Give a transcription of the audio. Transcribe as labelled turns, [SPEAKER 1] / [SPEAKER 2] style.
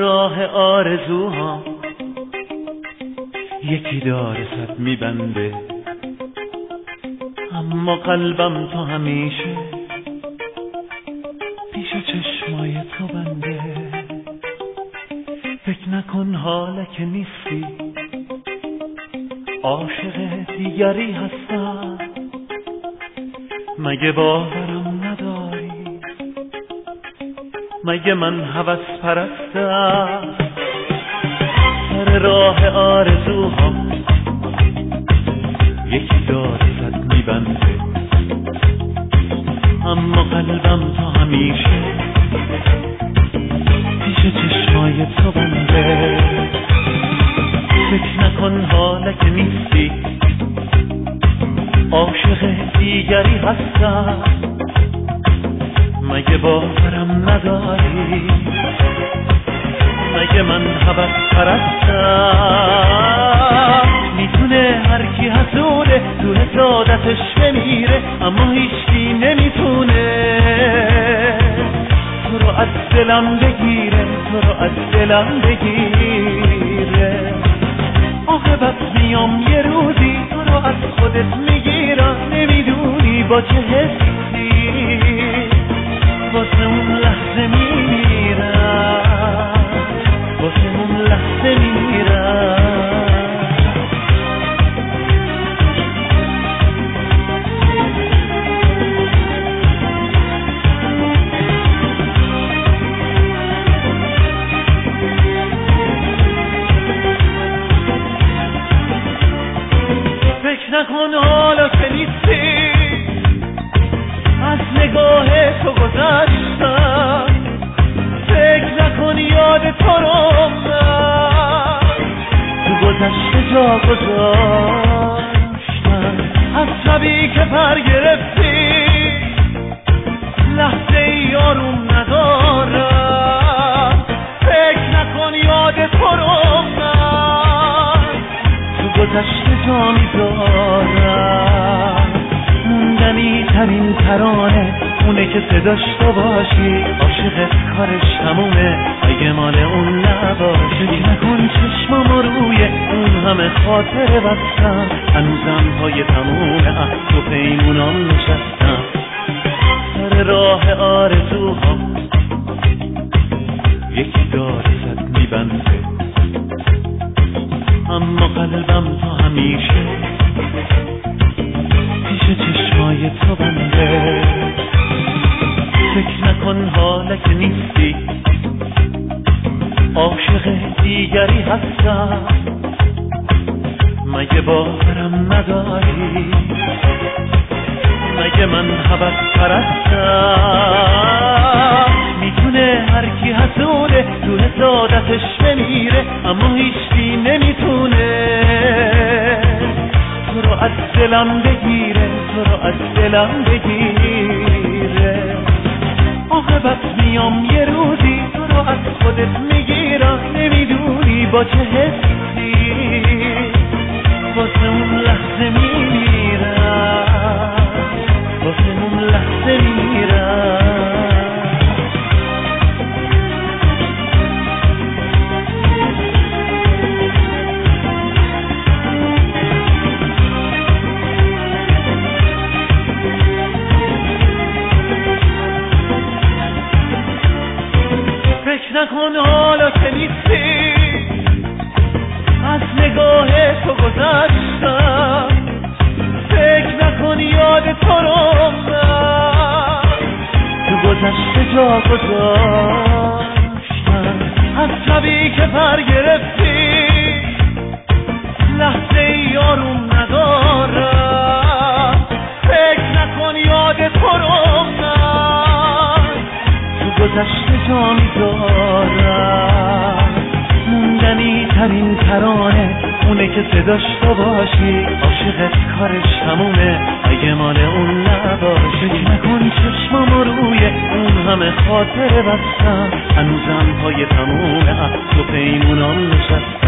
[SPEAKER 1] راه آرزوها یکی داره صد میبنده، اما قلبم تو همیشه پیش چشمای تو بنده. فکر نکن حالا که نیستی عاشق دیگری هستم، مگه باورم نداری؟ مگه من هوس پرستم؟ سر راه آرزوها یکی داره صد میبنده، اما قلبم تو همیشه پیش چشمای تو بنده. فکر نکن حالا که نیستی عاشق دیگری هستم، مگه باورم نداری؟ مگه من هوس پرستم؟ میتونه هر کی حسوده تو حسادتش بمیره، اما هیچکی نمیتونه تو رو از دلم بگیره، تو رو از دلم بگیره. عاقبت میام یه روزی تو رو از خودت میگیرم، نمیدونی با چه حسی واسه اون لحظه میمیرم، واسه اون لحظه میمیرم. فکر نکن حالا که نیستی از نگاه تو گذشتم، فکر نکن یاد تو رو من تو گذشته جا گذاشتم. از شبی که پر گرفتی لحظه ای آروم ندارم، فکر نکن یاد تو رو من تو گذشته جا میذارم. موندنی ترین ترانه اونه که صداش تو باشی، عاشقت کارش تمومه اگه مال اون نباشی. نکن چشمامو روی اون همه خاطره بستم، هنوزم پای تموم عهد و پیمونام نشستم. سر راه آرزوها یکی داره صد میبنده، اما قلبم تو همیشه پیش چشمای تو بنده. فکر نکن حالا که نیستی عاشق دیگری هستم، مگه باورم نداری؟ مگه من هوس پرستم؟ میتونه هر کی حسوده تو حسادتش بمیره، اما هیچکی نمیتونه تو رو از دلم بگیره، تو رو از دلم بگیره. عاقبت میام یه روزی تو رو از خودت میگیرم، نمیدونی با چه حسی واسه اون لحظه میمیرم، واسه اون لحظه میمیرم. فکر نکن حالا که نیستی از نگاه تو گذشتم، فکر نکن یاد تو رو من تو گذشته جا گذاشتم. از شبی که پر گرفتی لحظه ای آروم ندارم، فکر نکن یاد تو رو من تو گذشته جا میذارم. موندنی ترین ترانه اونه که صداش تو باشی، عاشقت کارش تمومه اگه مال اون نباشی. نکن چشمامو روی اون همه خاطره بستم، هنوزم پای تموم عهد و پیمونام نشستم.